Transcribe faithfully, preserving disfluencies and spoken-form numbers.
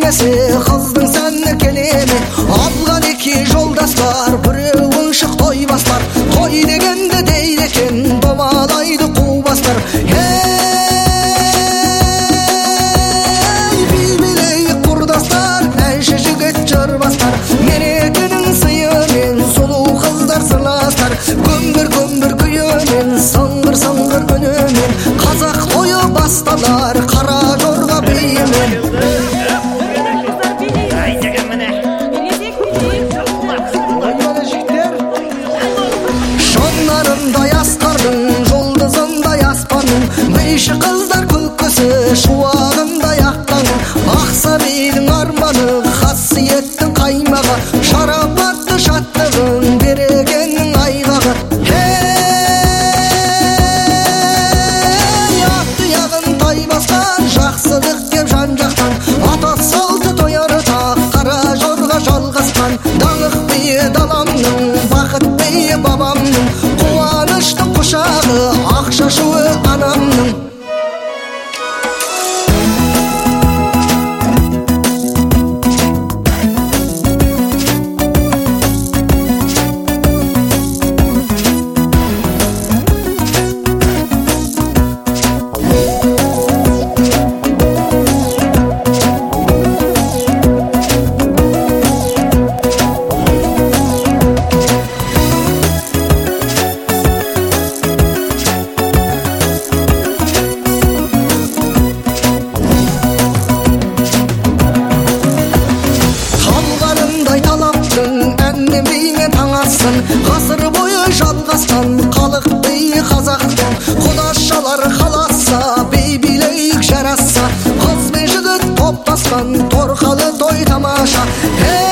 келмесе қыздың сәні келеме. Алған екі жолдас бар, біреуін шық тойбастар. Той дегенде дейді екен, домалайды қубастар. Ей бейбілей құрдастар, әнші жігіт жырбастар. Мерекенің сыйымен сұлу қыздар сырластар. Көмбір көмбір күйімен, сыңғыр сыңғыр үнімен, қазақ тойы басталар қара жорға биімен. Шонларындай асқардың, жұлдызындай аспанның, бейші қыздар күлкісі шуағындай ақтаңның. Ақса бейдің арманы, қасиеттің қаймағы, шарапатты шаттығын берекеннің айғағы. Ей аты яғын тай басқан, жақсылық деп жан жақтан, ата салты тояры тақ, қара жорға жалғасқан. Даңық бейі даламның, бақыт бейі бабамның, қуаныштың құшағы, ақшашуы анамның. Ғасыр бойы жалғасқан халық бей қазақтың, құдашалар қаласа, бей билейік жараса. Қыз бен жігіт топтасқан торқалы той тамаша.